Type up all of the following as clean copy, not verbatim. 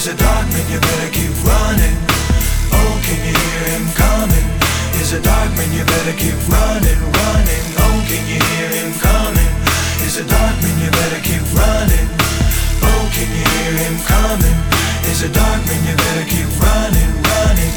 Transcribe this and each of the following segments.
Is it dark, man? You better keep running. Oh, can you hear him coming? Is it dark, man? You better keep running, running. Oh, can you hear him coming? Is it dark, man? You better keep running. Oh, can you hear him coming? Is it dark, man? You better keep running, running.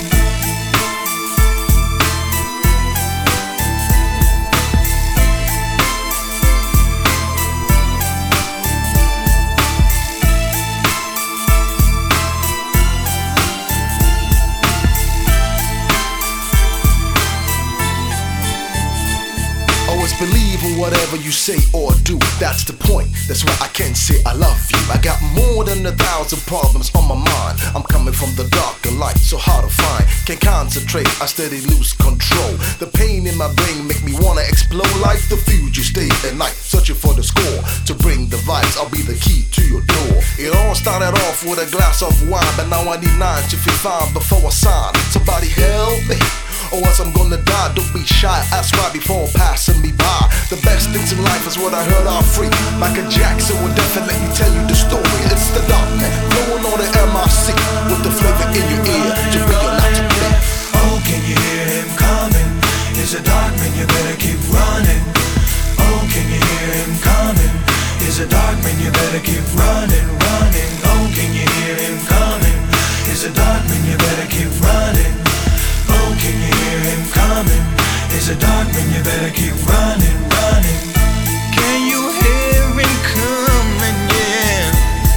Believe in whatever you say or do, that's the point. That's why I can't say I love you. I got more than 1,000 problems on my mind. I'm coming from the dark and light, so hard to find. Can't concentrate, I steady lose control. The pain in my brain make me wanna explode like the future stay at night, searching for the score. To bring the vibes, I'll be the key to your door. It all started off with a glass of wine, but now I need 9 to feel fine before I sign. Somebody help me, or else I'm gonna die. Don't be shy, ask why before passing me by. The best things in life is what I heard are free. Michael Jackson will definitely tell you the story. It's the dark man, blowing on the MRC, with the flavor in your ear, to bring your life to me. Oh, can you hear him coming? Is it dark, man? You better keep running. Oh, can you hear him coming? Is it dark, man? You better keep running, running. Oh, can you hear him coming? Is it dark, man? You better keep running. Oh, can you hear him coming? Is it dark, man? You better keep running, running. Can you hear him coming? Yeah.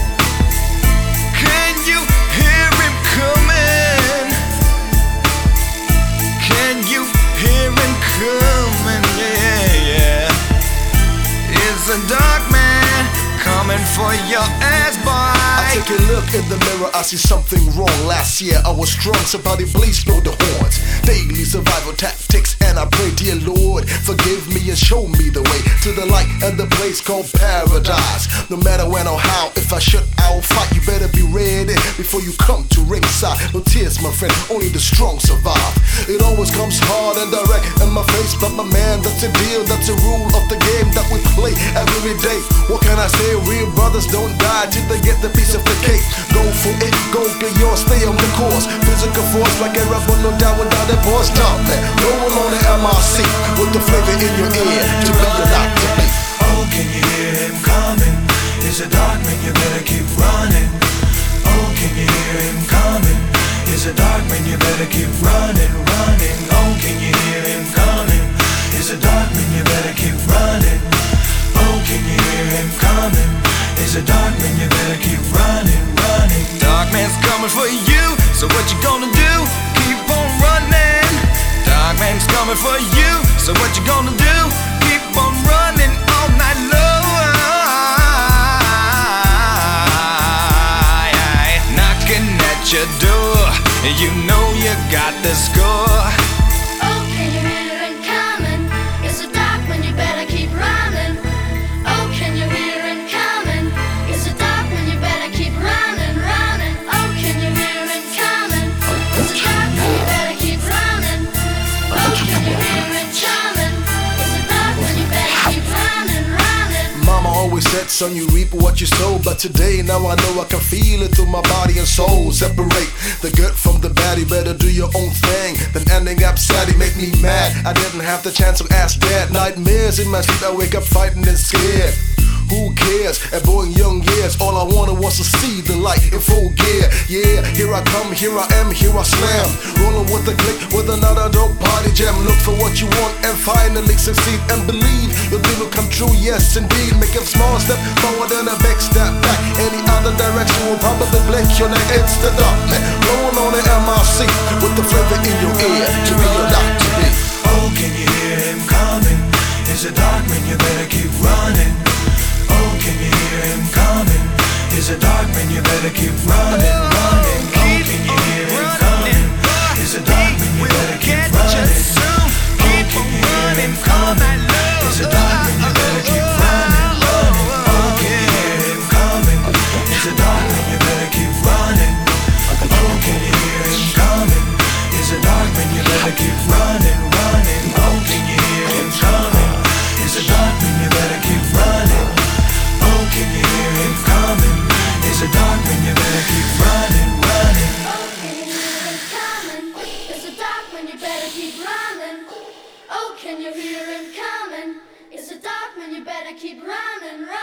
Can you hear him coming? Can you hear him coming? Yeah, yeah. Is a dark man coming for your ass, boy? I take a look in the mirror, I see something wrong. Last year I was drunk, somebody please blow the horns. Daily survival tactics, and I pray, dear Lord, forgive me and show me the way to the light and the place called paradise. No matter when or how, if I should, I'll fight. You better be ready before you come to ringside. No tears, my friend, only the strong survive. It always comes hard and direct in my face, but my man, that's a deal, that's a rule of the game that we play every day. What can I say? Real brothers don't die till they get the piece of the cake. Go for it, go get yours, stay on the course. Physical force like a rebel, no doubt without a pause. Stop man, rolling on the MRC, with the flavor in your ear, to be your not to be. Oh, can you hear him coming? Is it dark, man? You better keep running. Oh, can you hear him coming? Is it dark, man? You better keep running, running. Oh, can you hear him coming? Is it dark, man? You better keep running. Oh, can you hear him coming? Is it dark, man? You better keep running, running. Dark man's coming for you, so what you gonna do? Keep on running. Dark man's coming for you, so what you gonna do? Keep on running all night long. Knocking at your door, you know you got the score. Oh, can you hear him coming? Is it dark when you better keep running? Oh, can you hear him coming? Is it dark when you better keep running, running? Oh, can you hear him coming? Is it dark when you better keep running? Oh, can you hear him coming? Is it dark when you better keep running, running? Mama always said, son, you reap what you sow. But today, now I know I can feel it through my body and soul. Separate the good from the bad, you better do your own thing. Then ending up sad, it make me mad. I didn't have the chance to ask dad. Nightmares in my sleep, I wake up fighting and scared. Who cares? At boy in young years, all I wanted was to see the light in full gear. Yeah, here I come, here I am, here I slam. Rolling with a click, with another dope party jam. Look for what you want and finally succeed. And believe your dream will come true, yes indeed. Make a small step forward and a big step back. Any other direction will probably blink your neck. It's the dark man, blowing on the MRC, with the flavor in your ear, to be or not to be. Oh, can you hear him coming? Is it dark, man? You better keep running. Oh, can you hear him coming? Is it dark, man? You better keep running, running. Oh, can you hear him coming? Is it dark, man? You better keep running. Oh, can you hear him coming? Is it dark, man? You better keep running, running. Oh, can you hear him coming? Is it dark, man? You better keep running. Oh, can you hear him coming? Is it dark, man? You better keep running, running. Oh, can you hear him coming? Is it dark, man? You better keep running. Oh, can you hear him coming? Is it dark, man? You better keep running. better keep running, running.